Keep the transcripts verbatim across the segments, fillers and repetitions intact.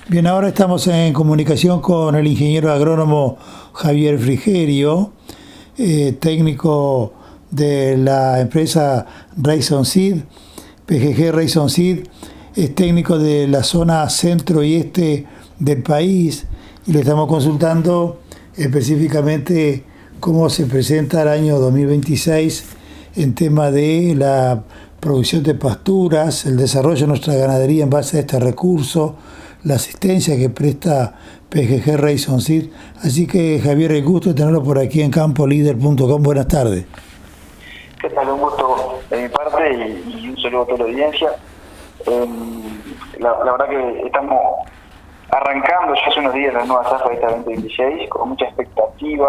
Bien, ahora estamos en comunicación con el ingeniero agrónomo Javier Frigerio, eh, técnico de la empresa Rayson Seed, P G G Rayson Seed, es técnico de la zona centro y este del país y le estamos consultando específicamente cómo se presenta el año dos mil veintiséis en tema de la producción de pasturas, el desarrollo de nuestra ganadería en base a este recurso, la asistencia que presta P G G Rayson Seed. Así que, Javier, el gusto de tenerlo por aquí en campo líder punto com. Buenas tardes. ¿Qué tal? Un gusto de mi parte y, y un saludo a toda la audiencia. Eh, la, la verdad que estamos arrancando ya hace unos días la nueva zafra de esta veinte veintiséis con mucha expectativa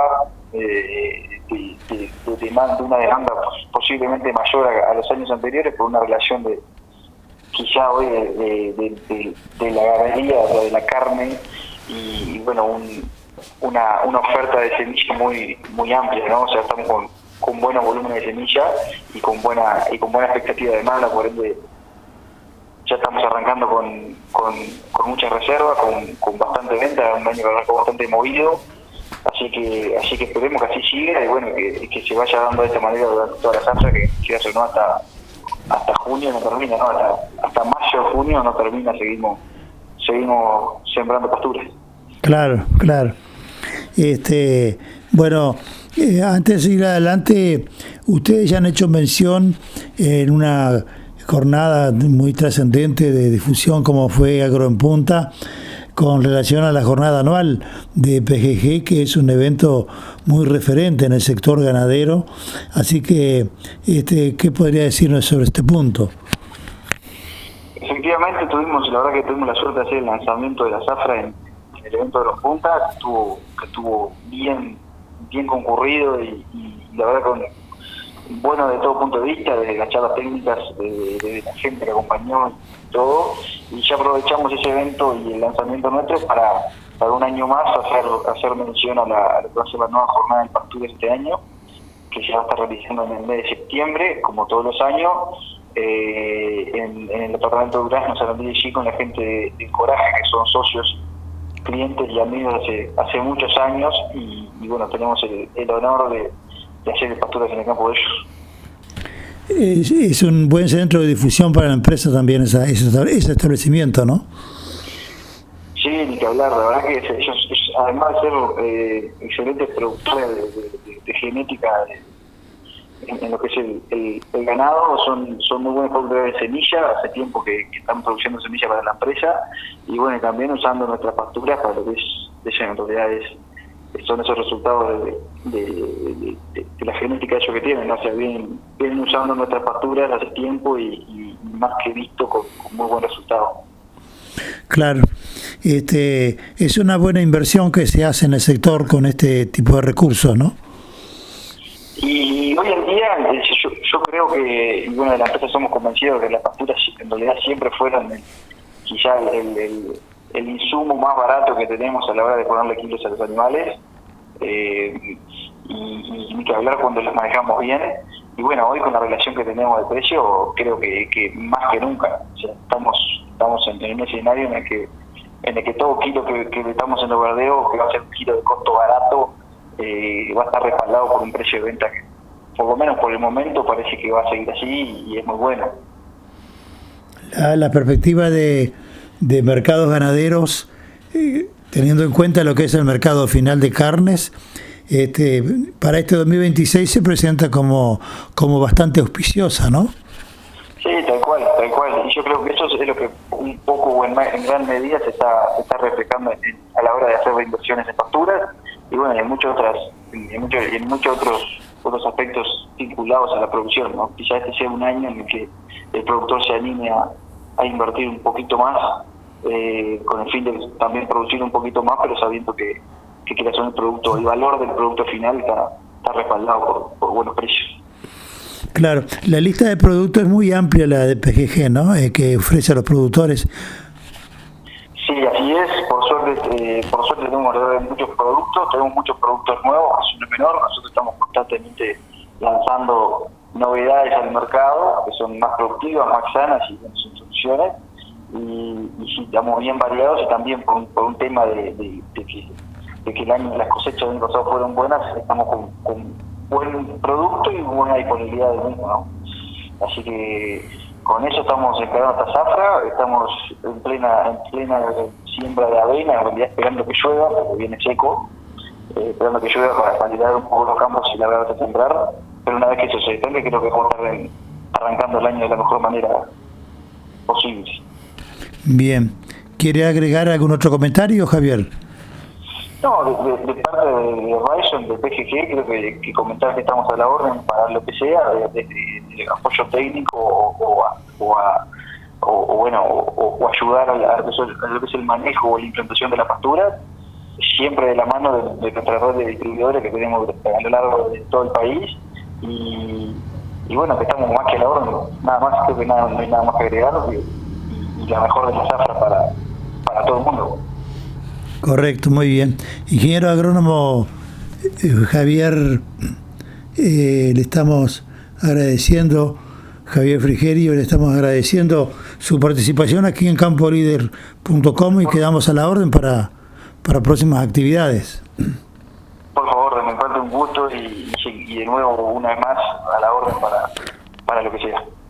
eh, de, de, de, de, de una demanda posiblemente mayor a, a los años anteriores por una relación de quizá hoy de, de, de, de, de la ganadería, o de la carne y, y bueno, un, una, una oferta de semilla muy muy amplia, ¿no? O sea, estamos con, con buenos volúmenes de semilla y con buena y con buena expectativa de demanda, por ende ya estamos arrancando con, con, con muchas reservas, con, con bastante venta, un año que arrancó bastante movido, así que así que esperemos que así siga y bueno, que, que se vaya dando de esta manera durante toda la zafra, que se hace, ¿no? hasta hasta junio no termina, ¿no? hasta, hasta mayo, junio no termina, seguimos seguimos sembrando pasturas. Claro, claro. Este, bueno, eh, antes de ir adelante, ustedes ya han hecho mención en una jornada muy trascendente de difusión como fue Agro en Punta, con relación a la jornada anual de P G G, que es un evento muy referente en el sector ganadero. Así que, este, ¿qué podría decirnos sobre este punto? Efectivamente, tuvimos, la verdad que tuvimos la suerte de hacer el lanzamiento de la zafra en, en el evento de los Puntas, que estuvo, que estuvo bien, bien concurrido y, y la verdad con bueno de todo punto de vista, desde las charlas técnicas, de, de la gente que acompañó y todo, y ya aprovechamos ese evento y el lanzamiento nuestro para, para un año más hacer hacer mención a, la, a lo que va a ser la nueva jornada de pasturas este año, que se va a estar realizando en el mes de septiembre, como todos los años, eh, en, en el departamento de Durazno, Sarandí y con la gente de, de Coraje, que son socios, clientes y amigos hace, hace muchos años, y, y bueno, tenemos el, el honor de de hacer pasturas en el campo de ellos. Es, es un buen centro de difusión para la empresa también esa, ese, ese establecimiento, ¿no? Sí, ni que hablar, la verdad que ellos, ellos además de ser eh, excelentes productores de, de, de, de genética de, en, en lo que es el, el, el ganado, son son muy buenos productores de semilla, hace tiempo que, que están produciendo semilla para la empresa, y bueno, también usando nuestras pasturas para lo que es, de en realidad es son esos resultados de, de, de, de, de la genética de ellos que tienen, ¿no? O sea, vienen, vienen usando nuestras pasturas hace tiempo y, y más que visto con, con muy buen resultado. Claro, este es una buena inversión que se hace en el sector con este tipo de recursos, ¿no? Y hoy en día yo, yo creo que, y bueno, de la empresa somos convencidos de que las pasturas en realidad siempre fueron el, quizá el, el el insumo más barato que tenemos a la hora de ponerle kilos a los animales, eh, y, y ni que hablar cuando los manejamos bien. Y bueno, hoy con la relación que tenemos de precio, creo que, que más que nunca, o sea, estamos estamos en, en un escenario en el que en el que todo kilo que, que metamos en los verdeos, que va a ser un kilo de costo barato, eh, va a estar respaldado por un precio de venta que, por lo menos por el momento, parece que va a seguir así y es muy bueno. La, la perspectiva de de mercados ganaderos, eh, teniendo en cuenta lo que es el mercado final de carnes, este, para este dos mil veintiséis se presenta como como bastante auspiciosa, ¿no? Sí, tal cual, tal cual. Y yo creo que eso es lo que un poco o en, en gran medida se está, se está reflejando en, a la hora de hacer inversiones en pasturas y bueno, en muchos otras, en muchos, en muchos otros otros aspectos vinculados a la producción, ¿no? Quizá este sea un año en el que el productor se anime a a invertir un poquito más, eh, con el fin de también producir un poquito más, pero sabiendo que, que creación del producto, el valor del producto final está, está respaldado por, por buenos precios. Claro, la lista de productos es muy amplia, la de P G G, ¿no? Eh, que ofrece a los productores. Sí, así es, por suerte, eh, por suerte tenemos muchos productos, tenemos muchos productos nuevos, es un menor, nosotros estamos constantemente lanzando novedades al mercado que son más productivas, más sanas y con soluciones, y, y sí, estamos bien variados y también por un, por un tema de, de, de que, de que el año, las cosechas del año pasado fueron buenas, estamos con, con buen producto y buena disponibilidad del mismo, ¿no? Así que con eso estamos esperando esta zafra, estamos en plena en plena siembra de avena, en realidad esperando que llueva, porque viene seco, eh, esperando que llueva para validar un poco los campos y la verdad de sembrar, pero una vez que eso se detenga creo que vamos a estar en, arrancando el año de la mejor manera posible. Bien. ¿Quiere agregar algún otro comentario, Javier? No, de, de, de parte de, de Ryson, de P G G, creo que, que comentar que estamos a la orden para lo que sea, desde de, de, de apoyo técnico o, o, a, o, a, o, o bueno, o, o ayudar a, la, a, lo que es el manejo o la implantación de la pastura, siempre de la mano de, de nuestra red de distribuidores que tenemos a lo largo de todo el país y, y bueno, que estamos más que a la orden, nada más, creo que nada, no hay nada más que agregar y, y la mejor de las zafras para, para todo el mundo. Correcto, muy bien. Ingeniero agrónomo eh, Javier, eh, le estamos agradeciendo, Javier Frigerio, le estamos agradeciendo su participación aquí en campo líder punto com y quedamos a la orden para, para próximas actividades. Por favor, me falta un gusto y, y, y de nuevo una vez más a la orden para, para lo que sea.